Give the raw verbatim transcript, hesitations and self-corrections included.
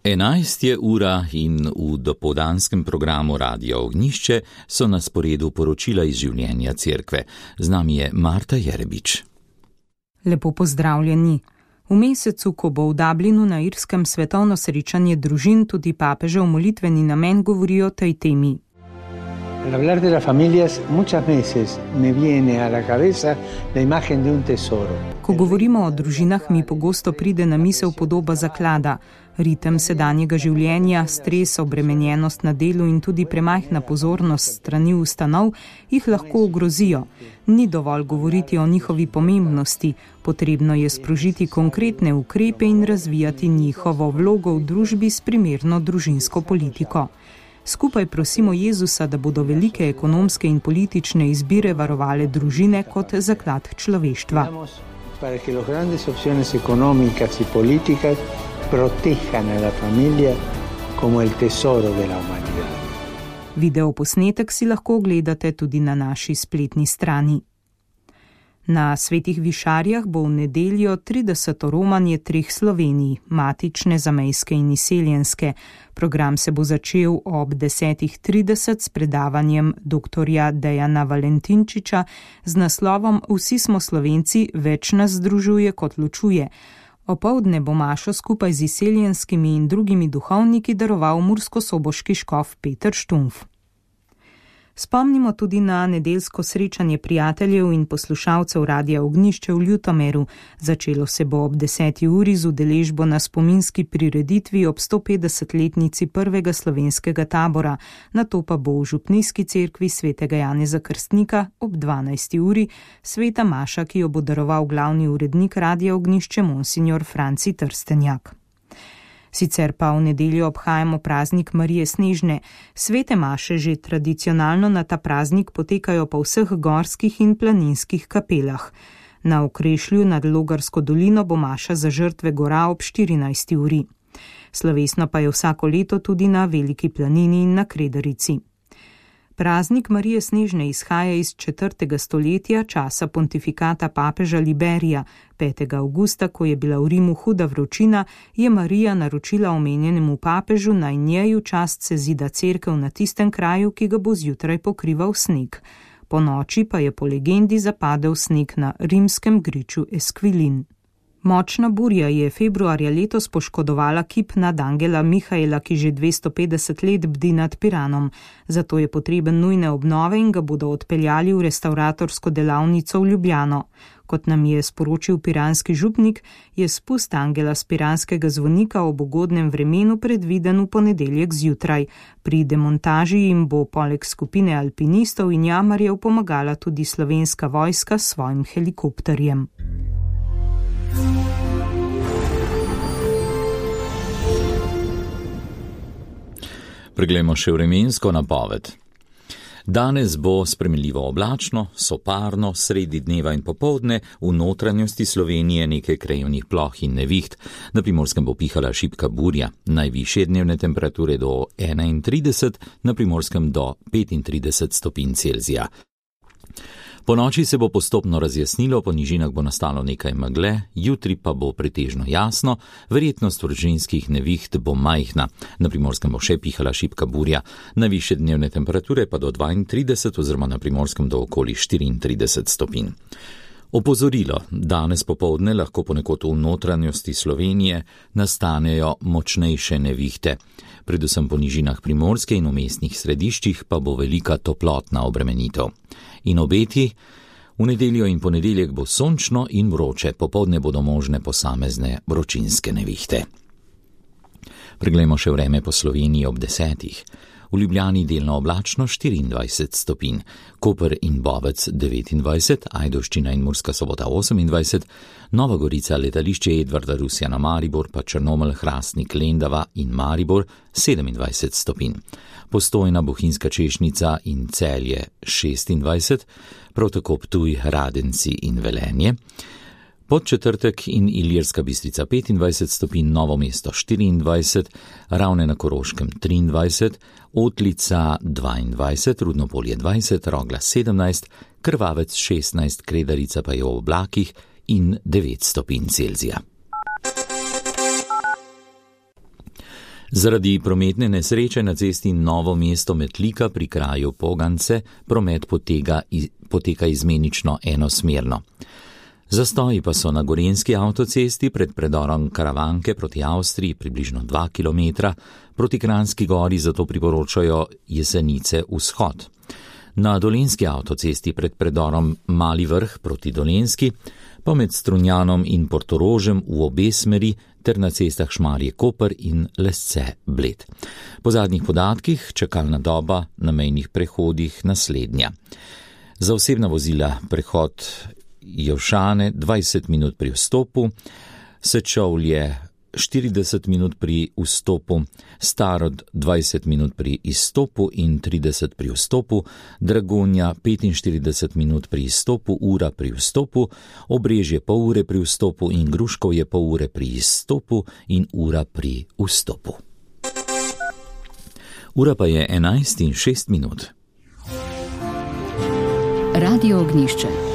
Enajst je ura in v dopoldanskem programu Radia Ognjišče so na sporedu poročila iz življenja cerkve. Z nami je Marta Jerebič. Lepo pozdravljeni. V mesecu, ko bo v Dublinu na Irskem svetovno srečanje družin, tudi papežev molitveni namen govori o tej temi. Al hablar de las familias, muchas veces me viene a la cabeza la imagen de un tesoro. Ko govorimo o družinah, mi pogosto pride na misel podoba zaklada. Ritem sedanjega življenja, stres, obremenjenost na delu in tudi premajhna pozornost strani ustanov jih lahko ogrozijo. Ni dovolj govoriti o njihovi pomembnosti, potrebno je sprožiti konkretne ukrepe in razvijati njihovo vlogo v družbi s primerno družinsko politiko. Skupaj prosimo Jezusa, da bodo velike ekonomske in politične izbire varovale družine kot zaklad človeštva. Para que las grandes opciones económicas y políticas protejan a la familia como el tesoro de la humanidad. Videoposnetek si lahko ogledate tudi na naši spletni strani. Na Svetih Višarjah bo v nedeljo trideseto romanje treh Slovenij, matične, zamejske in izseljenske. Program se bo začel ob desetih trideset s predavanjem doktorja Dejana Valentinčiča z naslovom Vsi smo Slovenci, več nas združuje kot ločuje. Opoldne bo mašo skupaj z izseljenskimi in drugimi duhovniki daroval murskosoboški škof Peter Štumf. Spomnimo tudi na nedeljsko srečanje prijateljev in poslušalcev Radia Ognjišče v Ljutomeru. Začelo se bo ob deseti uri z udeležbo na spominski prireditvi ob stopetdesetletnici prvega slovenskega tabora, nato pa bo v župnijski cerkvi svetega Janeza Krstnika ob dvanajsti uri sveta maša, ki jo bo daroval glavni urednik Radia Ognjišče monsignor Franci Trstenjak. Sicer pa v nedeljo obhajamo praznik Marije Snežne. Svete maše že tradicionalno na ta praznik potekajo po vseh gorskih in planinskih kapelah. Na Okrešlju nad Logarsko dolino bo maša za žrtve gora ob štirinajsti uri. Slovesno pa je vsako leto tudi na Veliki planini in na Kredarici. Praznik Marije Snežne izhaja iz četrtega stoletja, časa pontifikata papeža Liberija. petega avgusta, ko je bila v Rimu huda vročina, je Marija naročila omenjenemu papežu, naj njej v čast sezida cerkev na tistem kraju, ki ga bo zjutraj pokrival sneg. Po noči pa je po legendi zapadel sneg na rimskem griču Esquilin. Močna burja je februarja letos poškodovala kip nad angela Mihaela, ki že dvesto petdeset let bdi nad Piranom. Zato je potreben nujne obnove in ga bodo odpeljali v restauratorsko delavnico v Ljubljano. Kot nam je sporočil piranski župnik, je spust angela s piranskega zvonika ob ugodnem vremenu predviden v ponedeljek zjutraj. Pri demontaži jim bo poleg skupine alpinistov in jamarjev pomagala tudi slovenska vojska s svojim helikopterjem. Preglejmo še vremensko napoved. Danes bo spremenljivo oblačno, soparno, sredi dneva in popoldne, v notranjosti Slovenije nekaj krajevnih ploh in neviht. Na Primorskem bo pihala šibka burja, najvišje dnevne temperature do enaintrideset, na Primorskem do petintrideset stopinj Celzija. Po noči se bo postopno razjasnilo, po nižinah bo nastalo nekaj megle, jutri pa bo pretežno jasno, verjetnost vročinskih neviht bo majhna. Na Primorskem bo še pihala šibka burja, najvišje dnevne temperature pa do dvaintrideset oziroma na Primorskem do okoli štiriintrideset stopinj. Opozorilo, danes popoldne lahko ponekod v notranjosti Slovenije nastanejo močnejše nevihte. Predvsem po nižinah Primorske in v mestnih središčih pa bo velika toplotna obremenitev. In obeti, v nedeljo in ponedeljek bo sončno in vroče, popoldne bodo možne posamezne vročinske nevihte. Preglejmo še vreme po Sloveniji ob desetih. V Ljubljani delno oblačno štiriindvajset stopinj, Koper in Bovec devetindvajset, Ajdovščina in Murska Sobota osemindvajset, Nova Gorica, letališče Edvarda Rusjana Maribor, pa Črnomelj, Hrastnik, Lendava in Maribor sedemindvajset stopinj. Postojna, Bohinjska Češnica in Celje šestindvajset, prav tako Ptuj, Radenci in Velenje. Podčetrtek in Ilirska Bistrica petindvajset stopinj, Novo mesto štiriindvajset, Ravne na Koroškem triindvajset, Otlica dvaindvajset, Rudnopolje dvajset, Rogla sedemnajst, Krvavec šestnajst, Kredarica pa je v oblakih in devet stopinj Celzija. Zaradi prometne nesreče na cesti Novo mesto Metlika pri kraju Pogance promet poteka, poteka izmenično enosmerno. Zastoji pa so na gorenjski avtocesti pred predorom Karavanke proti Avstriji približno dva kilometra, proti Kranjski gori zato priporočajo Jesenice vzhod. Na dolenjski avtocesti pred predorom Mali vrh proti Dolenjski, pa med Strunjanom in Portorožem v obe smeri ter na cestah Šmarje Koper in Lesce Bled. Po zadnjih podatkih čakalna doba na mejnih prehodih naslednja. Za osebna vozila prehod Jevšane dvajset minut pri vstopu, Sečovlje štirideset minut pri vstopu, Starod dvajset minut pri izstopu in trideset pri vstopu, Dragonja petinštirideset minut pri izstopu, ura pri vstopu, Obrežje pol ure pri vstopu in Gruškovje pol ure pri izstopu in ura pri vstopu. Ura pa je enajst in šest minut. Radio Ognjišče.